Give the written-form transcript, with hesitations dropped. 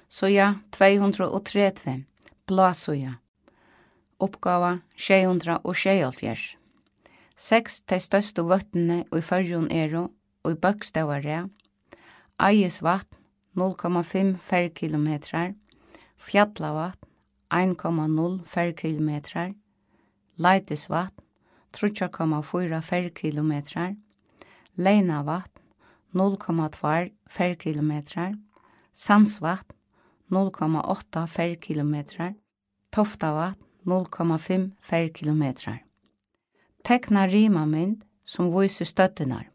Soja 230, blåsoja. Uppgava 676. 6 de største vøttene i Førjun og i Bøkstavare. Eiesvatn 0,5 ferkilometrar. Fjallavatn 1,0 ferkilometrar. Leitisvatn 3,4 ferkilometrar. Leinavatn 0,2 ferkilometrar. Sandsvatn 0,8 ferkilometrar. Toftavatn 0,5 ferkilometrar. Tekna rimamynd som viser støttenar.